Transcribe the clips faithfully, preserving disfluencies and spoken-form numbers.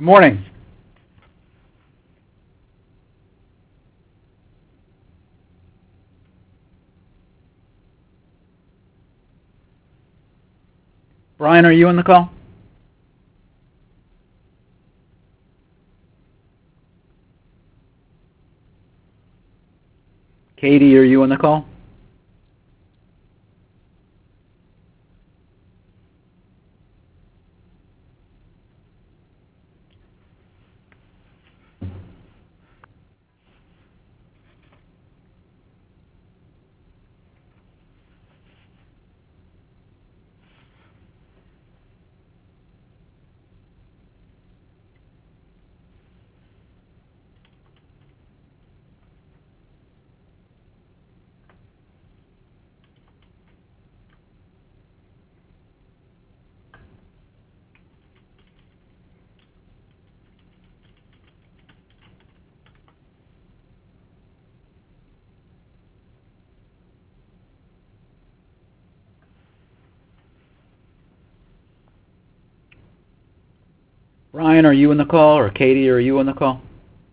Good morning. Brian, are you on the call? Katie, are you on the call? Brian, are you on the call? Or Katie, are you on the call?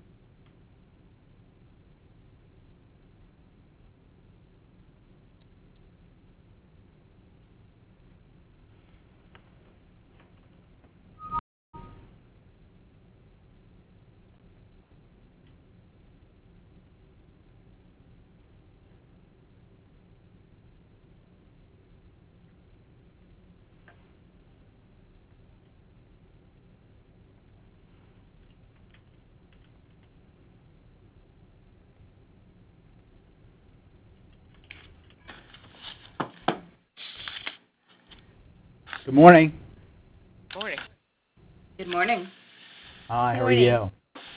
Good morning. Morning. Good morning. Hi, how are Morning. you?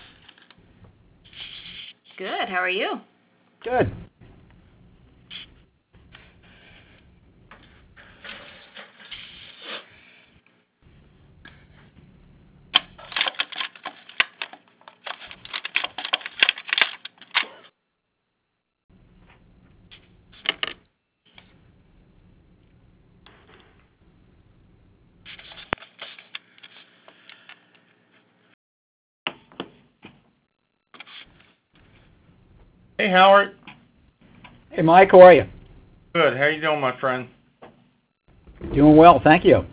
Good. How are you? Good. Hey, Howard. Hey, Mike, how are you? Good. How you doing, my friend? Doing well, thank you.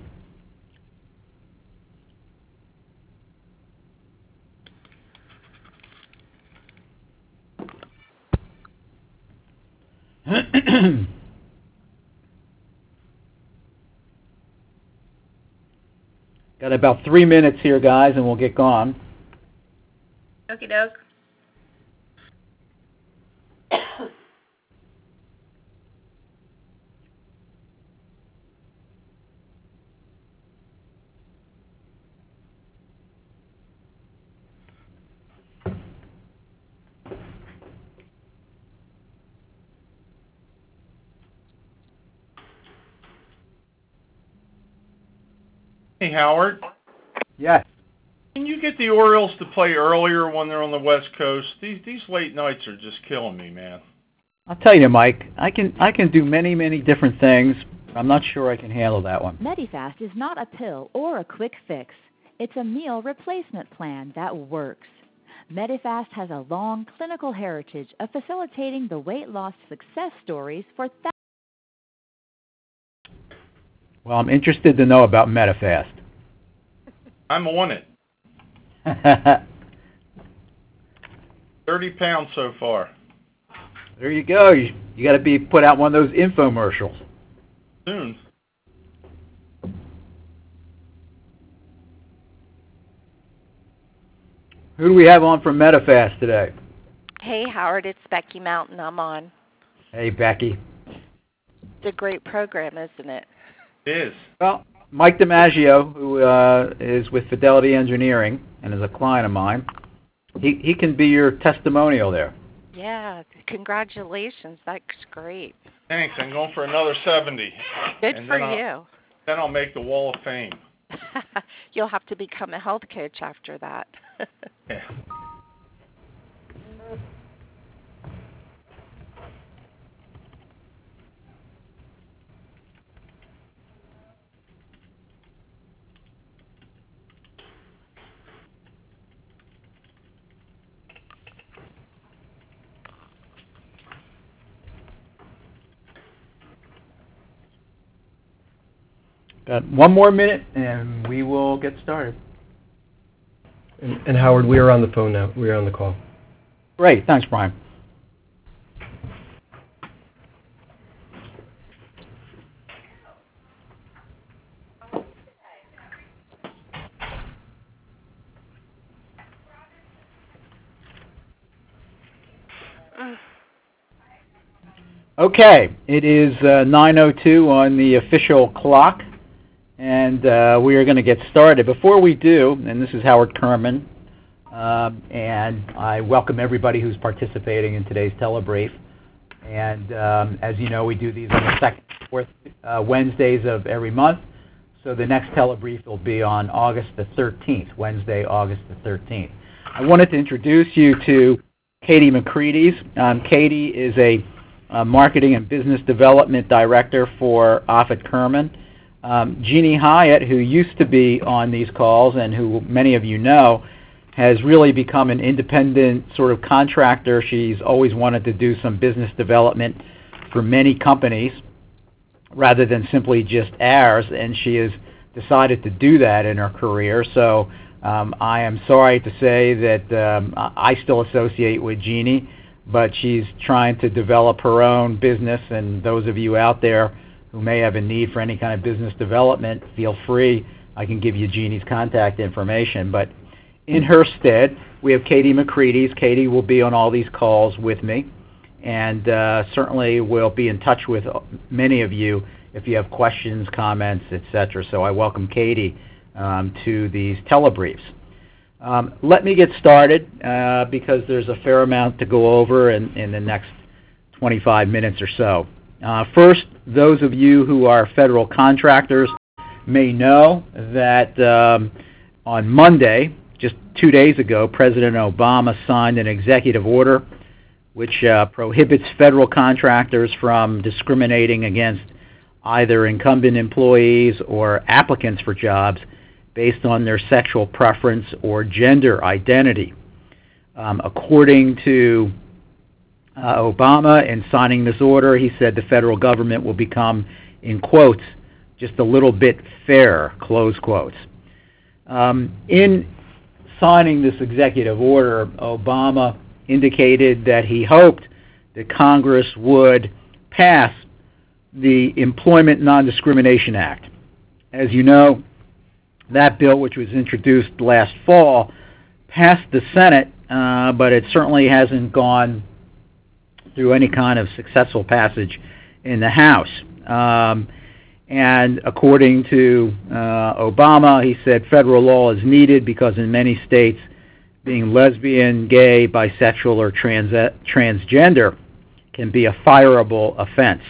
Got about three minutes here, guys, and we'll get going. Okie doke. Hey, Howard. Yes. Can you get the Orioles to play earlier when they're on the West Coast? These these late nights are just killing me, man. I'll tell you, Mike, I can I can do many, many different things. I'm not sure I can handle that one. Medifast is not a pill or a quick fix. It's a meal replacement plan that works. Medifast has a long clinical heritage of facilitating the weight loss success stories for thousands. Well, I'm interested to know about Medifast. I'm on it. thirty pounds so far. There you go. You, you got to be put out one of those infomercials. Soon. Who do we have on from Medifast today? Hey, Howard, it's Becky Mountain. I'm on. Hey, Becky. It's a great program, isn't it? It is. Well, Mike DiMaggio, who uh, is with Fidelity Engineering and is a client of mine, he, he can be your testimonial there. Yeah, congratulations. That's great. Thanks. I'm going for another seventy. Good and for then you. I'll, then I'll make the Wall of Fame. You'll have to become a health coach after that. Yeah. Got one more minute, and we will get started. And, and Howard, we are on the phone now. We are on the call. Great. Thanks, Brian. Okay, it is uh, nine oh two on the official clock, and uh, we are going to get started. Before we do, and this is Howard Kerman, uh, and I welcome everybody who's participating in today's telebrief. And um, as you know, we do these on the second, fourth uh, Wednesdays of every month. So the next telebrief will be on August the thirteenth, Wednesday, August the thirteenth. I wanted to introduce you to Katie McCreadies. Um, Katie is a Uh, Marketing and Business Development Director for Offutt Kerman. Um, Jeannie Hyatt, who used to be on these calls and who many of you know, has really become an independent sort of contractor. She's always wanted to do some business development for many companies rather than simply just ours, and she has decided to do that in her career. So um, I am sorry to say that um, I still associate with Jeannie, but she's trying to develop her own business, and those of you out there who may have a need for any kind of business development, feel free. I can give you Jeannie's contact information. But in her stead, we have Katie McCreadies. Katie will be on all these calls with me, and uh, certainly will be in touch with many of you if you have questions, comments, et cetera. So I welcome Katie um, to these telebriefs. Um, let me get started uh, because there's a fair amount to go over in, in the next twenty-five minutes or so. Uh, first, those of you who are federal contractors may know that um, on Monday, just two days ago, President Obama signed an executive order which uh, prohibits federal contractors from discriminating against either incumbent employees or applicants for jobs based on their sexual preference or gender identity. Um, according to uh, Obama, in signing this order, he said the federal government will become, in quotes, just a little bit fairer, close quotes. Um, in signing this executive order, Obama indicated that he hoped that Congress would pass the Employment Non-Discrimination Act. As you know, that bill, which was introduced last fall, passed the Senate, uh, but it certainly hasn't gone through any kind of successful passage in the House. Um, and according to uh, Obama, he said federal law is needed because in many states, being lesbian, gay, bisexual, or trans transgender can be a fireable offense.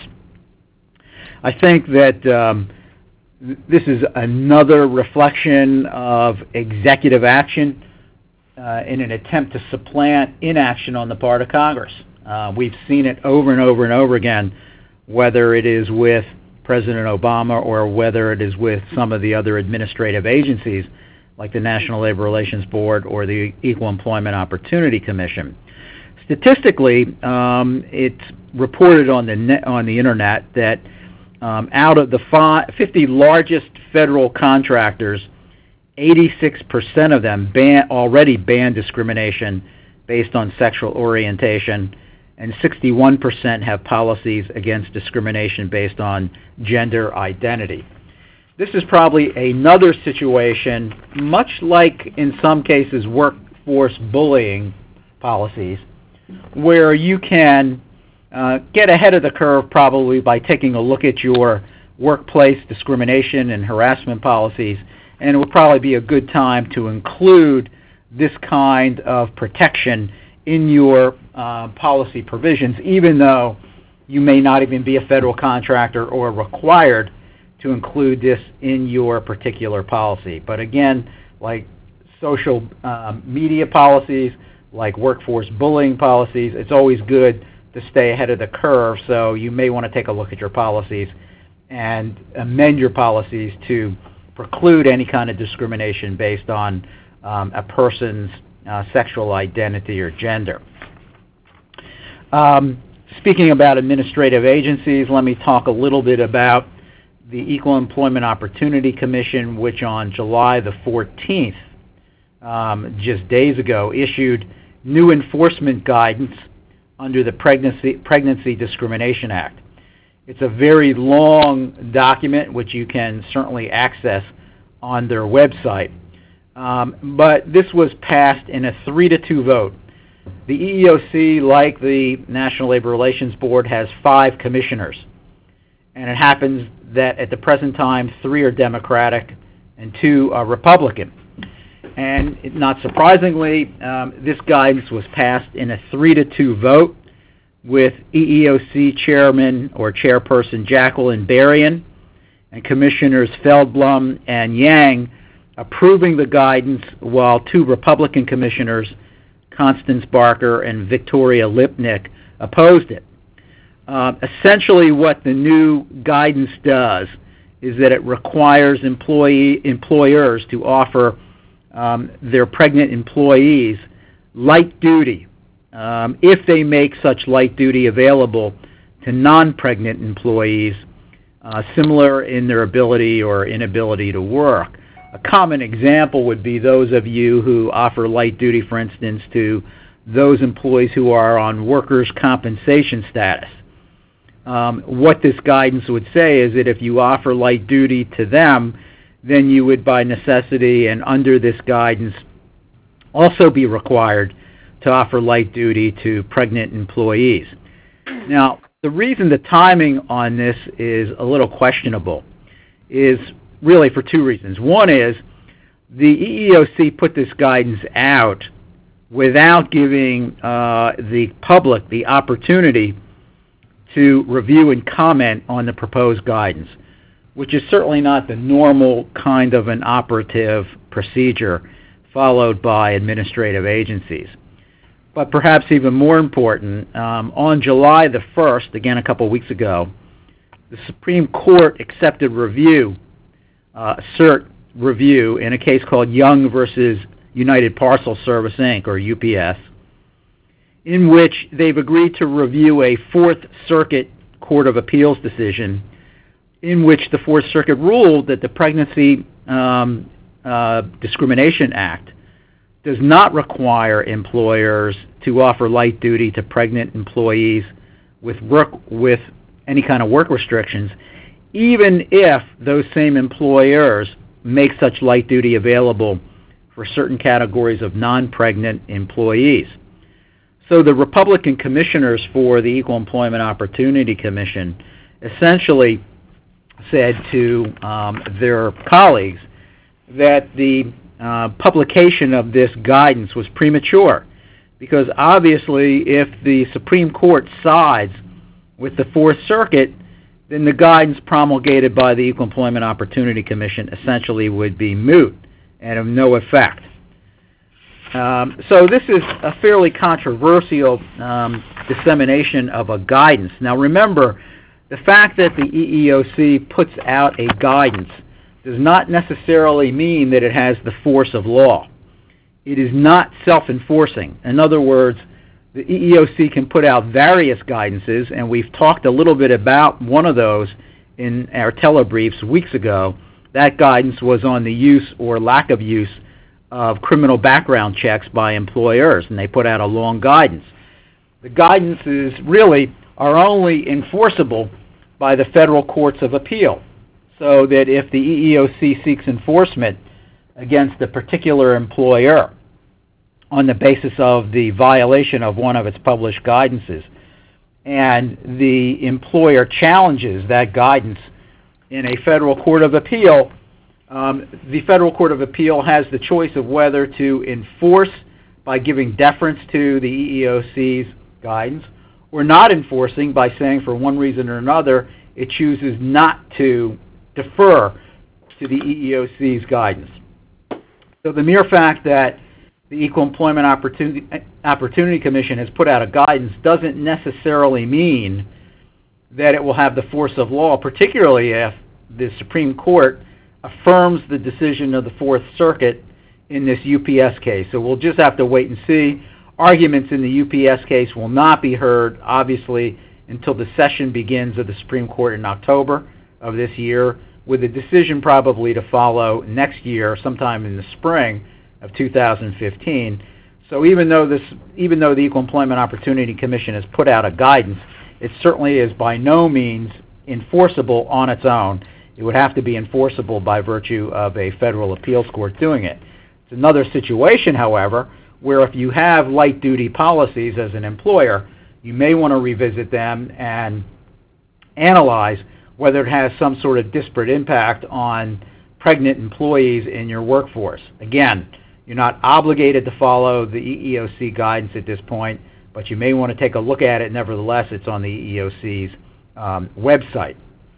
I think that um, this is another reflection of executive action uh, in an attempt to supplant inaction on the part of Congress. Uh, we've seen it over and over and over again, whether it is with President Obama or whether it is with some of the other administrative agencies like the National Labor Relations Board or the Equal Employment Opportunity Commission. Statistically, um, it's reported on the net, on the internet that Um, out of the five, fifty largest federal contractors, eighty-six percent of them ban, already ban discrimination based on sexual orientation, and sixty-one percent have policies against discrimination based on gender identity. This is probably another situation, much like in some cases workforce bullying policies, where you can Uh, get ahead of the curve probably by taking a look at your workplace discrimination and harassment policies, and it would probably be a good time to include this kind of protection in your uh, policy provisions, even though you may not even be a federal contractor or required to include this in your particular policy. But again, like social um, media policies, like workforce bullying policies, it's always good to stay ahead of the curve, so you may want to take a look at your policies and amend your policies to preclude any kind of discrimination based on um, a person's uh, sexual identity or gender. Um, speaking about administrative agencies, let me talk a little bit about the Equal Employment Opportunity Commission, which on July the fourteenth, um, just days ago, issued new enforcement guidance under the Pregnancy, Pregnancy Discrimination Act. It's a very long document, which you can certainly access on their website. Um, but this was passed in a three to two vote. The E E O C, like the National Labor Relations Board, has five commissioners. And it happens that at the present time, three are Democratic and two are Republican. And not surprisingly, um, this guidance was passed in a three to two vote, with E E O C Chairman or Chairperson Jacqueline Berrien and Commissioners Feldblum and Yang approving the guidance, while two Republican commissioners, Constance Barker and Victoria Lipnick, opposed it. Uh, essentially what the new guidance does is that it requires employee employers to offer um, their pregnant employees light duty um, if they make such light duty available to non-pregnant employees, uh, similar in their ability or inability to work. A common example would be those of you who offer light duty, for instance, to those employees who are on workers' compensation status. Um, what this guidance would say is that if you offer light duty to them, then you would, by necessity and under this guidance, also be required to offer light duty to pregnant employees. Now, the reason the timing on this is a little questionable is really for two reasons. One is the E E O C put this guidance out without giving uh, the public the opportunity to review and comment on the proposed guidance, which is certainly not the normal kind of an operative procedure followed by administrative agencies. But perhaps even more important, um, on July the first, again a couple weeks ago, the Supreme Court accepted review, uh, cert review, in a case called Young versus United Parcel Service, Incorporated, or U P S, in which they've agreed to review a Fourth Circuit Court of Appeals decision in which the Fourth Circuit ruled that the Pregnancy um, uh, Discrimination Act does not require employers to offer light duty to pregnant employees with work with any kind of work restrictions, even if those same employers make such light duty available for certain categories of non-pregnant employees. So the Republican commissioners for the Equal Employment Opportunity Commission essentially said to um, their colleagues that the uh, publication of this guidance was premature, because obviously if the Supreme Court sides with the Fourth Circuit, then the guidance promulgated by the Equal Employment Opportunity Commission essentially would be moot and of no effect. Um, so this is a fairly controversial um, dissemination of a guidance. Now remember, the fact that the E E O C puts out a guidance does not necessarily mean that it has the force of law. It is not self-enforcing. In other words, the E E O C can put out various guidances, and we've talked a little bit about one of those in our telebriefs weeks ago. That guidance was on the use or lack of use of criminal background checks by employers, and they put out a long guidance. The guidances really are only enforceable by the federal courts of appeal, so that if the E E O C seeks enforcement against a particular employer on the basis of the violation of one of its published guidances, and the employer challenges that guidance in a federal court of appeal, um, the federal court of appeal has the choice of whether to enforce by giving deference to the E E O C's guidance, or not enforcing by saying for one reason or another it chooses not to defer to the E E O C's guidance. So the mere fact that the Equal Employment Opportunity, Opportunity Commission has put out a guidance doesn't necessarily mean that it will have the force of law, particularly if the Supreme Court affirms the decision of the Fourth Circuit in this U P S case. So we'll just have to wait and see. Arguments in the U P S case will not be heard, obviously, until the session begins of the Supreme Court in October. of this year, with a decision probably to follow next year, sometime in the spring of two thousand fifteen. So even though this, even though the Equal Employment Opportunity Commission has put out a guidance, it certainly is by no means enforceable on its own. It would have to be enforceable by virtue of a federal appeals court doing it. It's another situation, however, where if you have light-duty policies as an employer, you may want to revisit them and analyze whether it has some sort of disparate impact on pregnant employees in your workforce. Again, you're not obligated to follow the E E O C guidance at this point, but you may want to take a look at it. Nevertheless, it's on the E E O C's um, website.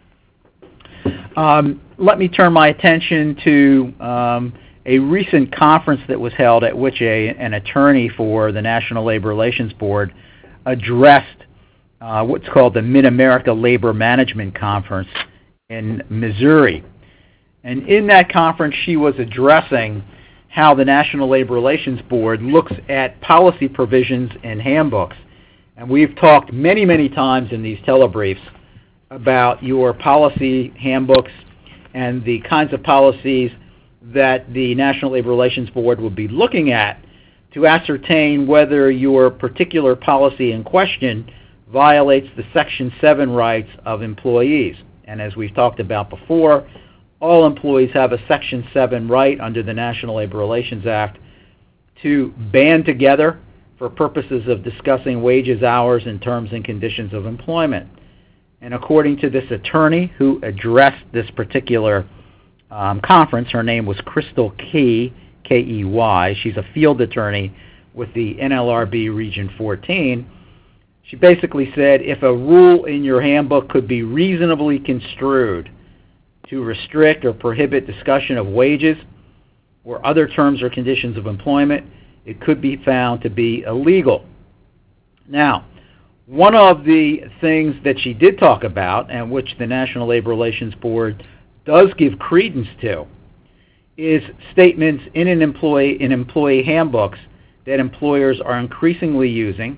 Um, let me turn my attention to um, a recent conference that was held at which a, an attorney for the National Labor Relations Board addressed uh, what's called the Mid-America Labor Management Conference in Missouri. And in that conference, she was addressing how the National Labor Relations Board looks at policy provisions in handbooks. And we've talked many, many times in these telebriefs about your policy handbooks and the kinds of policies that the National Labor Relations Board will be looking at to ascertain whether your particular policy in question violates the Section seven rights of employees. And as we've talked about before, all employees have a Section seven right under the National Labor Relations Act to band together for purposes of discussing wages, hours, and terms and conditions of employment. And according to this attorney who addressed this particular um, conference, her name was Crystal Key, K E Y. She's a field attorney with the N L R B Region fourteen. She basically said if a rule in your handbook could be reasonably construed to restrict or prohibit discussion of wages or other terms or conditions of employment, it could be found to be illegal. Now, one of the things that she did talk about, and which the National Labor Relations Board does give credence to, is statements in an employee in employee handbooks that employers are increasingly using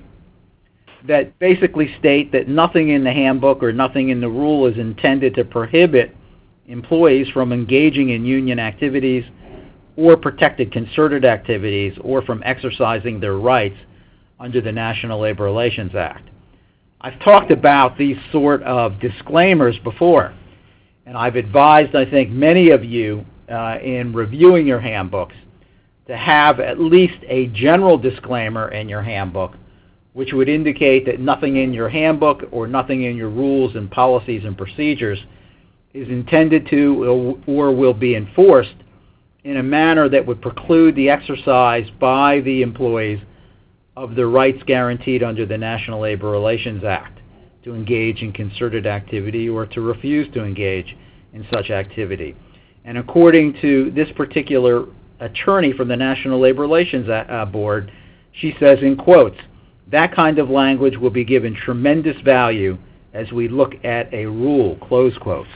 that basically state that nothing in the handbook or nothing in the rule is intended to prohibit employees from engaging in union activities or protected concerted activities or from exercising their rights under the National Labor Relations Act. I've talked about these sort of disclaimers before, and I've advised, I think, many of you uh, in reviewing your handbooks to have at least a general disclaimer in your handbook which would indicate that nothing in your handbook or nothing in your rules and policies and procedures is intended to or will be enforced in a manner that would preclude the exercise by the employees of the rights guaranteed under the National Labor Relations Act to engage in concerted activity or to refuse to engage in such activity. And according to this particular attorney from the National Labor Relations Board, she says in quotes, that kind of language will be given tremendous value as we look at a rule, close quotes.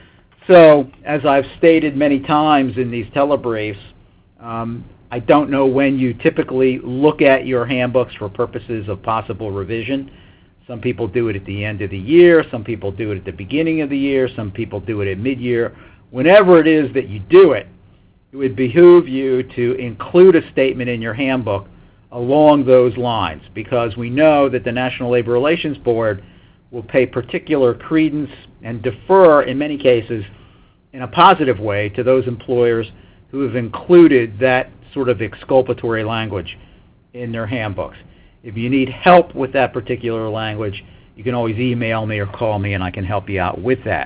So, as I've stated many times in these telebriefs, um, I don't know when you typically look at your handbooks for purposes of possible revision. Some people do it at the end of the year. Some people do it at the beginning of the year. Some people do it at mid-year. Whenever it is that you do it, it would behoove you to include a statement in your handbook along those lines, because we know that the National Labor Relations Board will pay particular credence and defer, in many cases, in a positive way to those employers who have included that sort of exculpatory language in their handbooks. If you need help with that particular language, you can always email me or call me and I can help you out with that.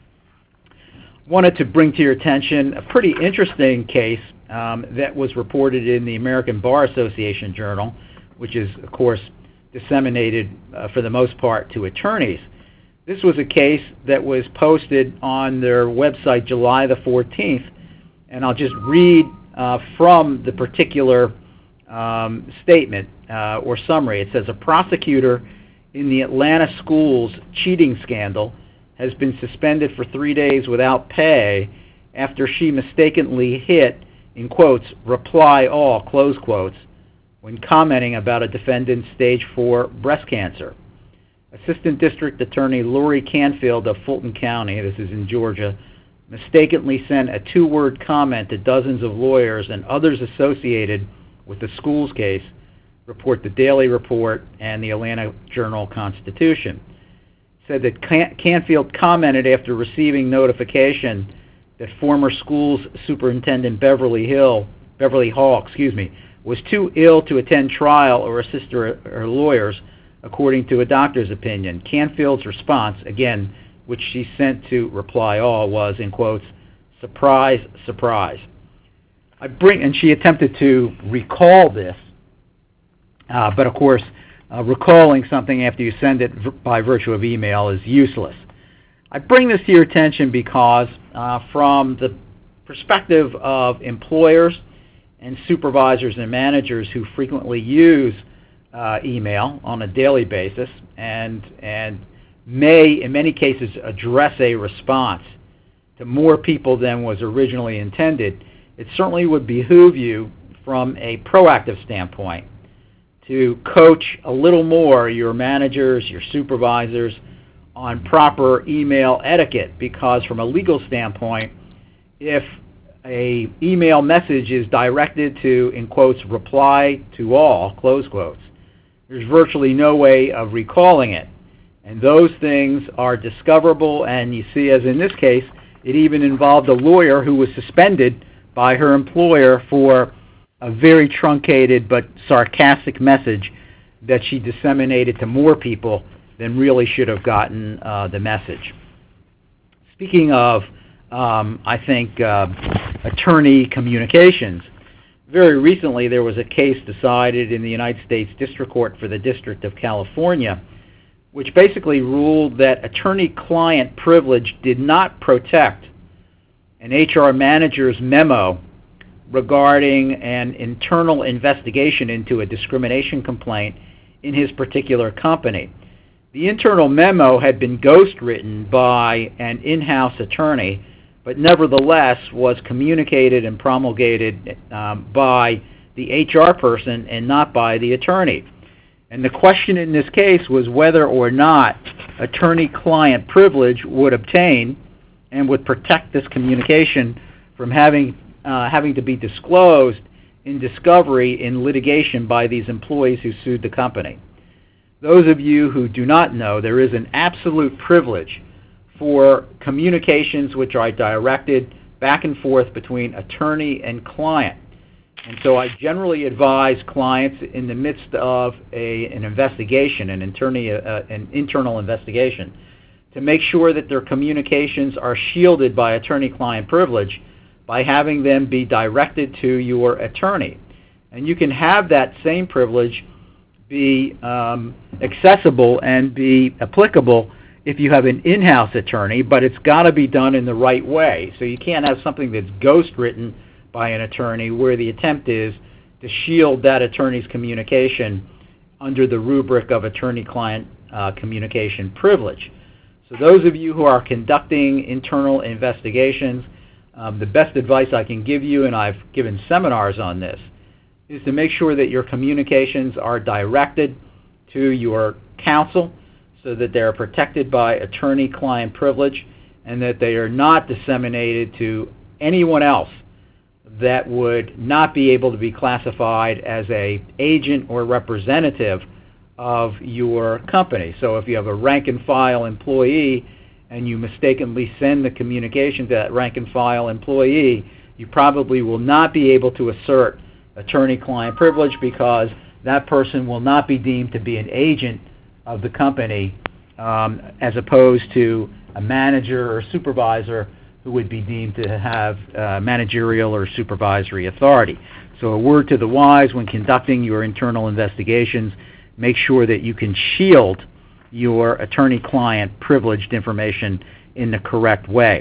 Wanted to bring to your attention a pretty interesting case um, that was reported in the American Bar Association Journal, which is, of course, disseminated uh, for the most part to attorneys. This was a case that was posted on their website July the fourteenth, and I'll just read uh, from the particular um, statement uh, or summary. It says, a prosecutor in the Atlanta schools cheating scandal has been suspended for three days without pay after she mistakenly hit, in quotes, reply all, close quotes, when commenting about a defendant's stage four breast cancer. Assistant District Attorney Lori Canfield of Fulton County, this is in Georgia, mistakenly sent a two-word comment to dozens of lawyers and others associated with the schools case, report the Daily Report and the Atlanta Journal-Constitution. Said that Can- Canfield commented after receiving notification that former schools superintendent Beverly Hill, Beverly Hall, excuse me, was too ill to attend trial or assist her, her lawyers, according to a doctor's opinion. Canfield's response, again, which she sent to Reply All, was, in quotes, surprise, surprise. I bring, and she attempted to recall this, uh, but of course, uh, recalling something after you send it v- by virtue of email is useless. I bring this to your attention because uh, from the perspective of employers and supervisors and managers who frequently use uh, email on a daily basis and and may, in many cases, address a response to more people than was originally intended, it certainly would behoove you from a proactive standpoint to coach a little more your managers, your supervisors on proper email etiquette, because from a legal standpoint, if a email message is directed to, in quotes, reply to all, close quotes, there's virtually no way of recalling it. And those things are discoverable, and you see, as in this case, it even involved a lawyer who was suspended by her employer for a very truncated but sarcastic message that she disseminated to more people than really should have gotten uh, the message. Speaking of, um, I think, uh, attorney communications, very recently there was a case decided in the United States District Court for the District of California, which basically ruled that attorney-client privilege did not protect an H R manager's memo regarding an internal investigation into a discrimination complaint in his particular company. The internal memo had been ghostwritten by an in-house attorney, but nevertheless was communicated and promulgated um, by the H R person and not by the attorney. And the question in this case was whether or not attorney-client privilege would obtain and would protect this communication from having uh, having to be disclosed in discovery in litigation by these employees who sued the company. Those of you who do not know, there is an absolute privilege for communications which are directed back and forth between attorney and client. And so I generally advise clients in the midst of a, an investigation, an, attorney, uh, an internal investigation, to make sure that their communications are shielded by attorney-client privilege by having them be directed to your attorney. And you can have that same privilege be um, accessible and be applicable if you have an in-house attorney, but it's got to be done in the right way. So you can't have something that's ghost-written by an attorney where the attempt is to shield that attorney's communication under the rubric of attorney-client uh, communication privilege. So those of you who are conducting internal investigations, um, the best advice I can give you, and I've given seminars on this, is to make sure that your communications are directed to your counsel so that they are protected by attorney-client privilege and that they are not disseminated to anyone else that would not be able to be classified as a agent or representative of your company. So if you have a rank-and-file employee and you mistakenly send the communication to that rank-and-file employee, you probably will not be able to assert attorney-client privilege because that person will not be deemed to be an agent of the company um, as opposed to a manager or supervisor who would be deemed to have uh, managerial or supervisory authority. So a word to the wise when conducting your internal investigations, make sure that you can shield your attorney-client privileged information in the correct way.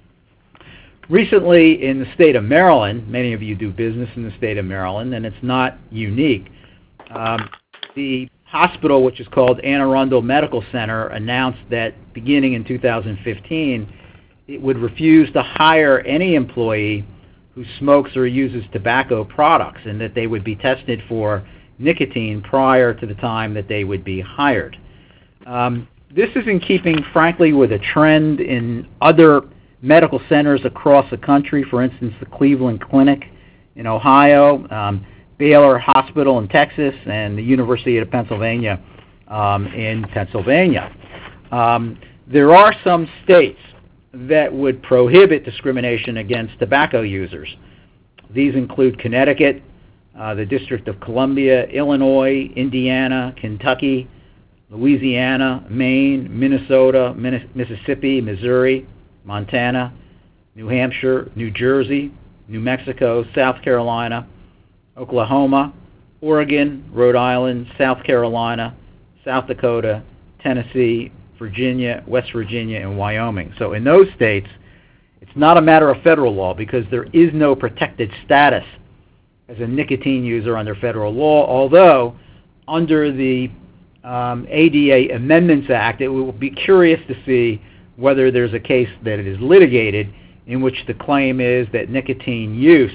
Recently in the state of Maryland, many of you do business in the state of Maryland, and it's not unique, um, the hospital, which is called Anne Arundel Medical Center, announced that beginning in two thousand fifteen, it would refuse to hire any employee who smokes or uses tobacco products, and that they would be tested for nicotine prior to the time that they would be hired. Um, this is in keeping, frankly, with a trend in other medical centers across the country. For instance, the Cleveland Clinic in Ohio, um, Baylor Hospital in Texas, and the University of Pennsylvania um, in Pennsylvania. Um, there are some states that would prohibit discrimination against tobacco users. These include Connecticut, uh, the District of Columbia, Illinois, Indiana, Kentucky, Louisiana, Maine, Minnesota, Min- Mississippi, Missouri, Montana, New Hampshire, New Jersey, New Mexico, South Carolina, Oklahoma, Oregon, Rhode Island, South Carolina, South Dakota, Tennessee, Virginia, West Virginia, and Wyoming. So in those states, it's not a matter of federal law because there is no protected status as a nicotine user under federal law, although under the um, A D A Amendments Act, it will be curious to see whether there's a case that it is litigated in which the claim is that nicotine use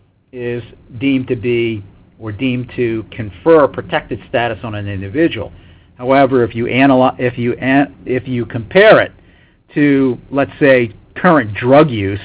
is deemed to be or deemed to confer protected status on an individual. However, if you analyze, if you an, if you compare it to, let's say, current drug use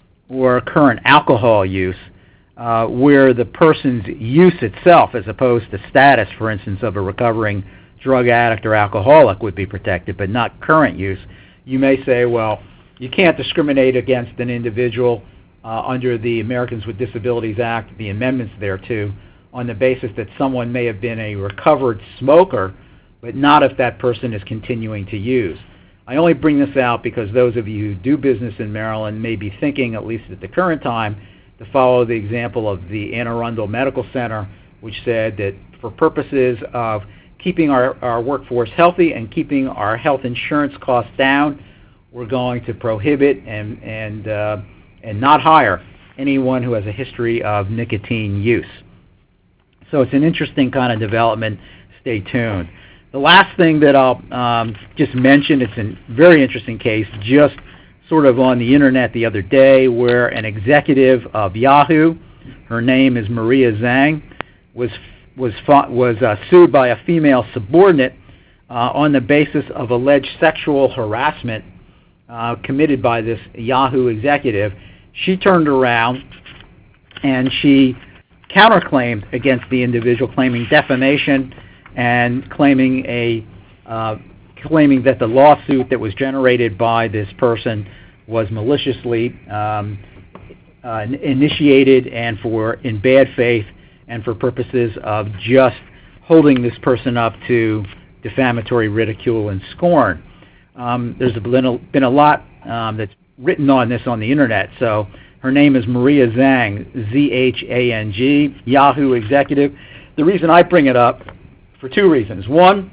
or current alcohol use, uh, where the person's use itself, as opposed to status, for instance, of a recovering drug addict or alcoholic, would be protected, but not current use, you may say, well, you can't discriminate against an individual uh, under the Americans with Disabilities Act, the amendments thereto, on the basis that someone may have been a recovered smoker, but not if that person is continuing to use. I only bring this out because those of you who do business in Maryland may be thinking, at least at the current time, to follow the example of the Anne Arundel Medical Center, which said that for purposes of keeping our, our workforce healthy and keeping our health insurance costs down, we're going to prohibit and, and, uh, and not hire anyone who has a history of nicotine use. So it's an interesting kind of development. Stay tuned. The last thing that I'll um, just mention, it's a very interesting case, just sort of on the internet the other day, where an executive of Yahoo, her name is Maria Zhang, was was was uh, sued by a female subordinate uh, on the basis of alleged sexual harassment uh, committed by this Yahoo executive. She turned around and she counterclaimed against the individual, claiming defamation and claiming a uh, claiming that the lawsuit that was generated by this person was maliciously um, uh, initiated and for in bad faith and for purposes of just holding this person up to defamatory ridicule and scorn. Um, there's been a, been a lot um, that's written on this on the internet. So her name is Maria Zhang, Z H A N G, Yahoo executive. The reason I bring it up, for two reasons. One,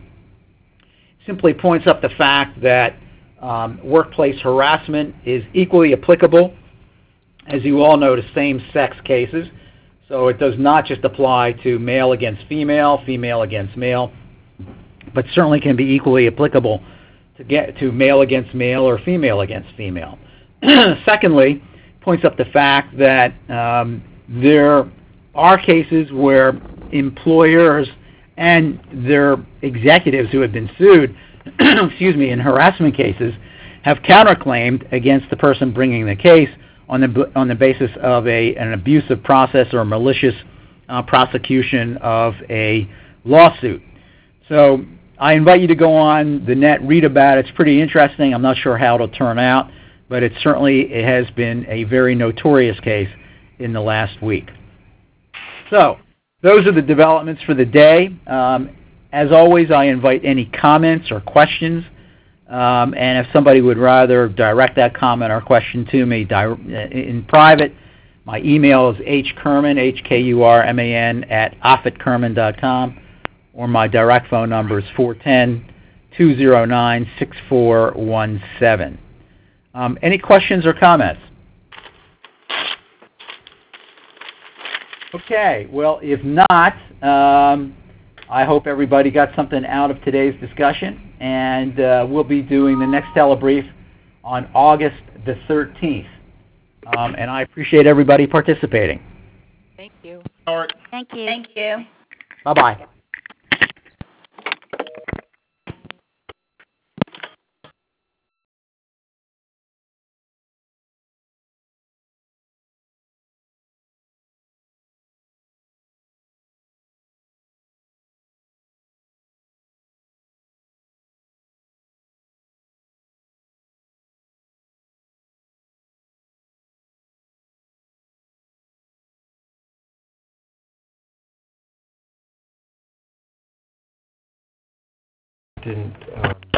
simply points up the fact that um, workplace harassment is equally applicable, as you all know, to same-sex cases. So it does not just apply to male against female, female against male, but certainly can be equally applicable to get to male against male or female against female. Secondly, points up the fact that um, there are cases where employers and their executives who have been sued, excuse me, in harassment cases, have counterclaimed against the person bringing the case on the on the basis of a an abusive process or malicious uh, prosecution of a lawsuit. So I invite you to go on the net, read about it. It's pretty interesting. I'm not sure how it'll turn out, but it certainly it has been a very notorious case in the last week. So those are the developments for the day. Um, as always, I invite any comments or questions, um, and if somebody would rather direct that comment or question to me in private, my email is hkurman, H K U R M A N, at offit kurman dot com, or my direct phone number is four one zero, two zero nine, six four one seven. Um, any questions or comments? Okay, well, if not, um, I hope everybody got something out of today's discussion, and uh, we'll be doing the next telebrief on August the thirteenth. Um, and I appreciate everybody participating. Thank you. Howard. Thank you. Thank you. Bye-bye. didn't um,